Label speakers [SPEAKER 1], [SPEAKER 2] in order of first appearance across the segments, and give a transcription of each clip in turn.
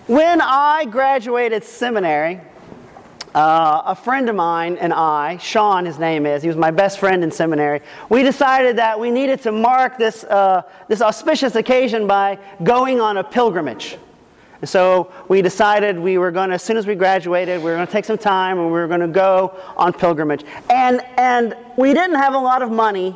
[SPEAKER 1] When I graduated seminary, a friend of mine and I, Sean his name is, he was my best friend in seminary, we decided that we needed to mark this auspicious occasion by going on a pilgrimage. And so we decided we were going to, as soon as we graduated, we were going to take some time and we were going to go on pilgrimage. And we didn't have a lot of money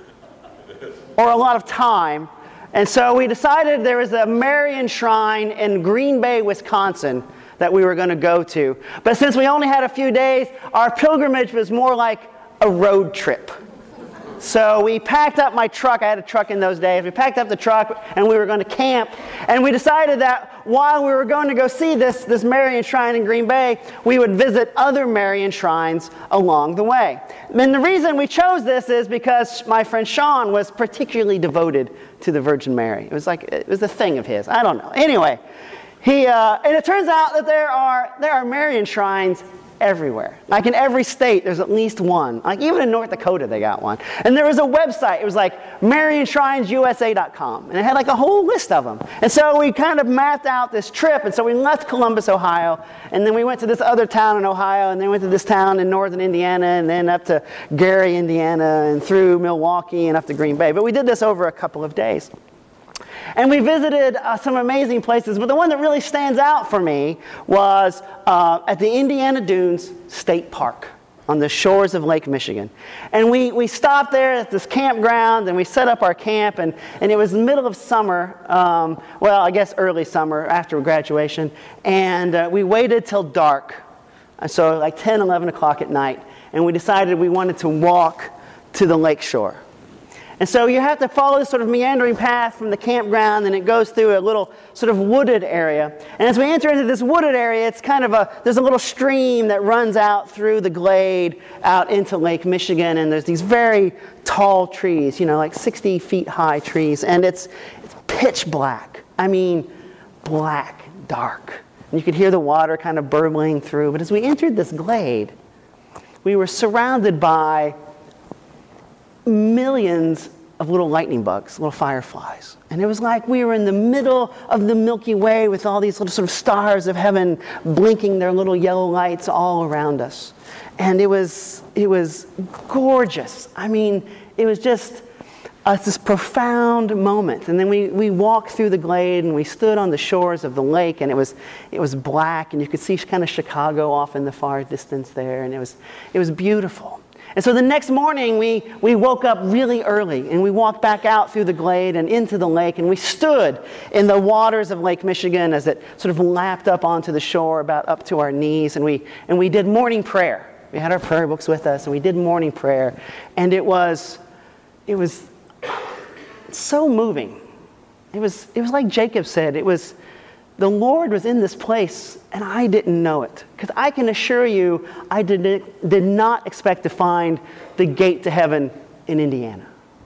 [SPEAKER 1] or a lot of time. And so we decided there was a Marian shrine in Green Bay, Wisconsin that we were going to go to. But since we only had a few days, our pilgrimage was more like a road trip. So we packed up my truck. I had a truck in those days. We packed up the truck and we were going to camp. And we decided that while we were going to go see this Marian shrine in Green Bay, we would visit other Marian shrines along the way. And the reason we chose this is because my friend Sean was particularly devoted to the Virgin Mary. It was a thing of his. I don't know. Anyway, and it turns out that there are Marian shrines everywhere. Like in every state, there's at least one. Like even in North Dakota, they got one. And there was a website. It was like MarianShrinesUSA.com. And it had like a whole list of them. And so we kind of mapped out this trip. And so we left Columbus, Ohio. And then we went to this other town in Ohio. And then went to this town in northern Indiana. And then up to Gary, Indiana. And through Milwaukee and up to Green Bay. But we did this over a couple of days. And we visited some amazing places, but the one that really stands out for me was at the Indiana Dunes State Park on the shores of Lake Michigan. And we stopped there at this campground, and we set up our camp, and it was the middle of summer, I guess early summer after graduation, and we waited till dark, so like 10, 11 o'clock at night, and we decided we wanted to walk to the lake shore. And so you have to follow this sort of meandering path from the campground, and it goes through a little sort of wooded area. And as we enter into this wooded area, it's kind of there's a little stream that runs out through the glade out into Lake Michigan, and there's these very tall trees, like 60 feet high trees, and it's pitch black. I mean, black, dark. And you could hear the water kind of burbling through. But as we entered this glade, we were surrounded by millions of little lightning bugs, little fireflies. And it was like we were in the middle of the Milky Way with all these little sort of stars of heaven blinking their little yellow lights all around us. And it was gorgeous. I mean, it was just this profound moment. And then we walked through the glade and we stood on the shores of the lake, and it was black, and you could see kind of Chicago off in the far distance there, and it was beautiful. And so the next morning, we woke up really early, and we walked back out through the glade and into the lake, and we stood in the waters of Lake Michigan as it sort of lapped up onto the shore about up to our knees, and we did morning prayer. We had our prayer books with us, and we did morning prayer, and it was so moving. It was like Jacob said, the Lord was in this place, and I didn't know it. Because I can assure you, I did not expect to find the gate to heaven in Indiana.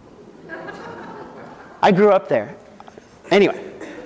[SPEAKER 1] I grew up there. Anyway.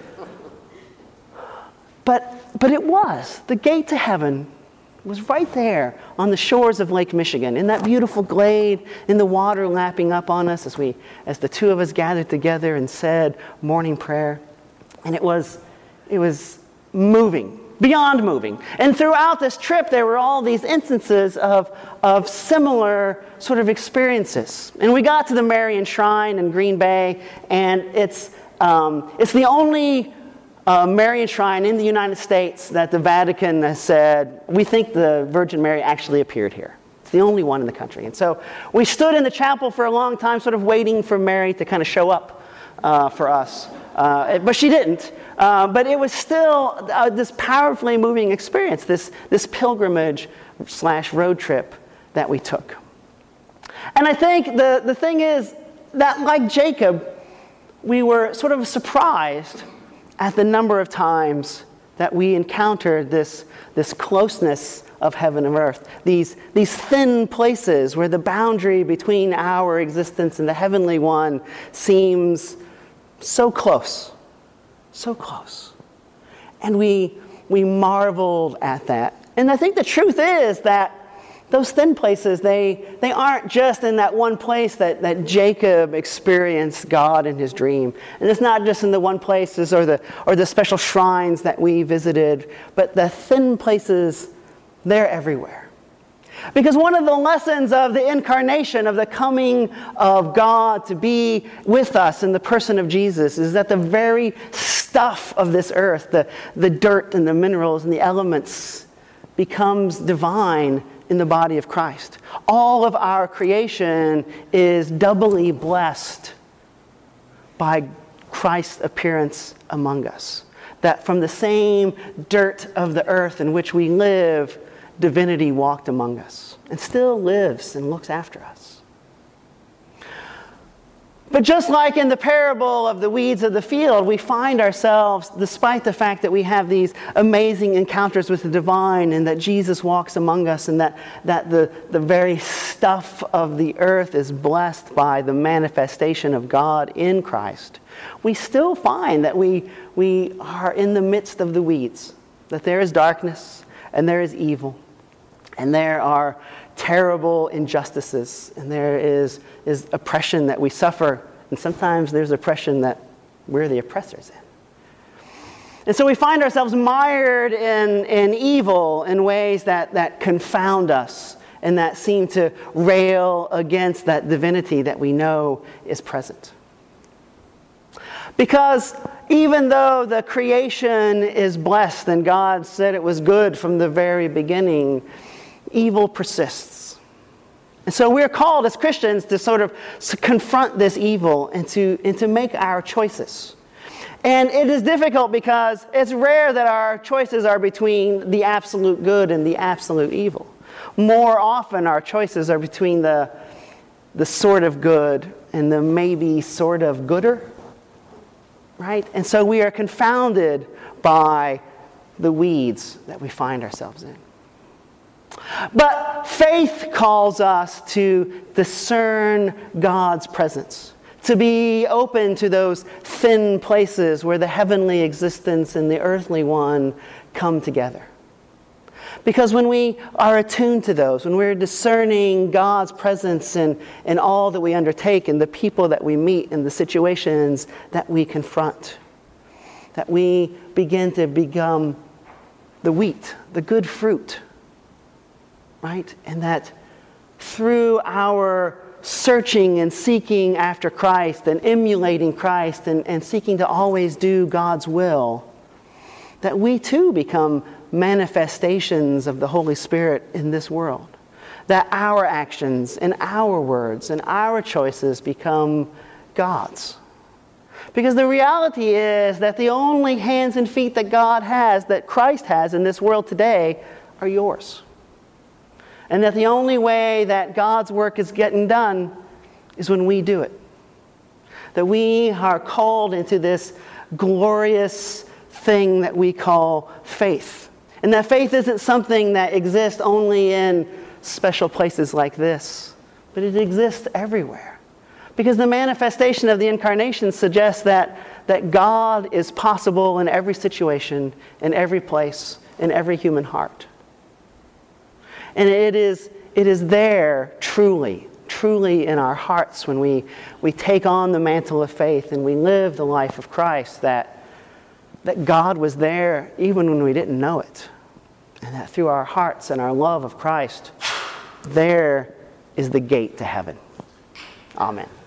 [SPEAKER 1] But it was. The gate to heaven was right there on the shores of Lake Michigan, in that beautiful glade, in the water lapping up on us as the two of us gathered together and said morning prayer. And it was moving, beyond moving. And throughout this trip, there were all these instances of similar sort of experiences. And we got to the Marian Shrine in Green Bay, and it's the only Marian Shrine in the United States that the Vatican has said, we think the Virgin Mary actually appeared here. It's the only one in the country. And so we stood in the chapel for a long time, sort of waiting for Mary to kind of show up for us. But she didn't. But it was still this powerfully moving experience, this pilgrimage / road trip that we took. And I think the thing is that, like Jacob, we were sort of surprised at the number of times that we encountered this closeness of heaven and earth, these thin places where the boundary between our existence and the heavenly one seems so close. So close. And we marveled at that. And I think the truth is that those thin places, they aren't just in that one place that Jacob experienced God in his dream. And it's not just in the one places or the special shrines that we visited, but the thin places, they're everywhere. Because one of the lessons of the incarnation, of the coming of God to be with us in the person of Jesus, is that the very stuff of this earth, the dirt and the minerals and the elements, becomes divine in the body of Christ. All of our creation is doubly blessed by Christ's appearance among us. That from the same dirt of the earth in which we live, divinity walked among us and still lives and looks after us. But just like in the parable of the weeds of the field, we find ourselves, despite the fact that we have these amazing encounters with the divine and that Jesus walks among us and that the very stuff of the earth is blessed by the manifestation of God in Christ, we still find that we are in the midst of the weeds, that there is darkness and there is evil. And there are terrible injustices, and there is oppression that we suffer, and sometimes there's oppression that we're the oppressors in. And so we find ourselves mired in evil in ways that confound us and that seem to rail against that divinity that we know is present. Because even though the creation is blessed and God said it was good from the very beginning, evil persists. And so we're called as Christians to sort of confront this evil and to make our choices. And it is difficult because it's rare that our choices are between the absolute good and the absolute evil. More often our choices are between the sort of good and the maybe sort of gooder. Right? And so we are confounded by the weeds that we find ourselves in. But faith calls us to discern God's presence, to be open to those thin places where the heavenly existence and the earthly one come together. Because when we are attuned to those, when we're discerning God's presence in all that we undertake and the people that we meet and the situations that we confront, that we begin to become the wheat, the good fruit, right? And that through our searching and seeking after Christ and emulating Christ and seeking to always do God's will, that we too become manifestations of the Holy Spirit in this world. That our actions and our words and our choices become God's. Because the reality is that the only hands and feet that God has, that Christ has in this world today, are yours. And that the only way that God's work is getting done is when we do it. That we are called into this glorious thing that we call faith. And that faith isn't something that exists only in special places like this, but it exists everywhere. Because the manifestation of the incarnation suggests that God is possible in every situation, in every place, in every human heart. And it is there truly in our hearts when we take on the mantle of faith and we live the life of Christ that God was there even when we didn't know it. And that through our hearts and our love of Christ, there is the gate to heaven. Amen.